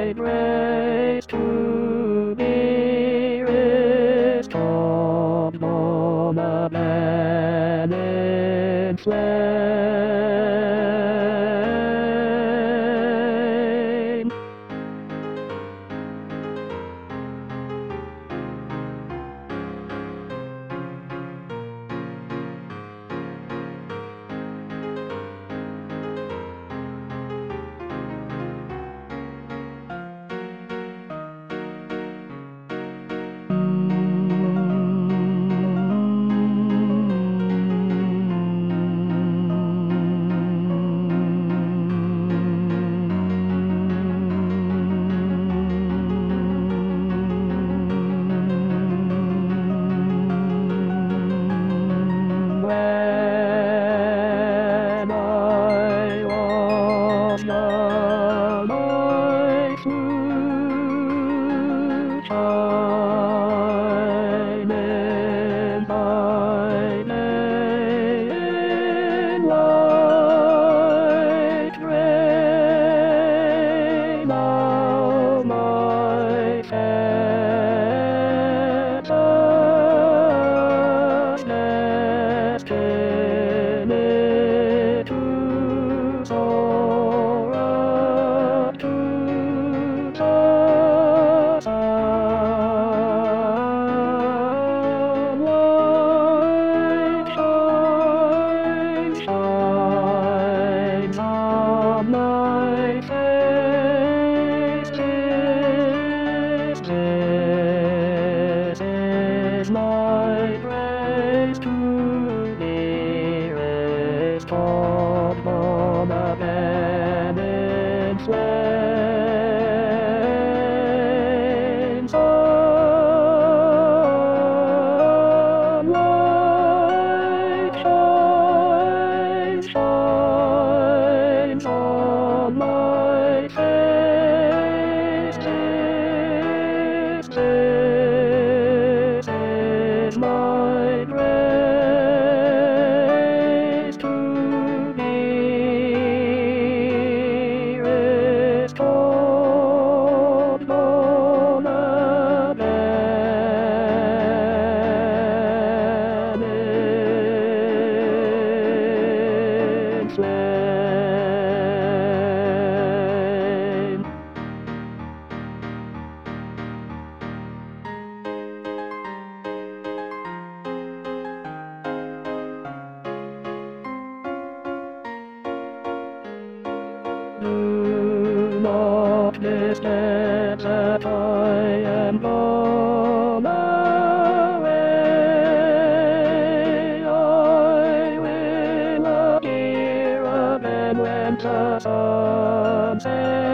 my grace to be restored from a planet flame. When I was young, I flew shining brightly in light gray. Now my feathers destiny to soar up to the sunlight shines on my face. This is my grace to be restored from a planet flame. Sunlight shines on my face. This is my grace to be restored from a planet flame. Do not mistake that I am gone away. I will appear again when the sun sets.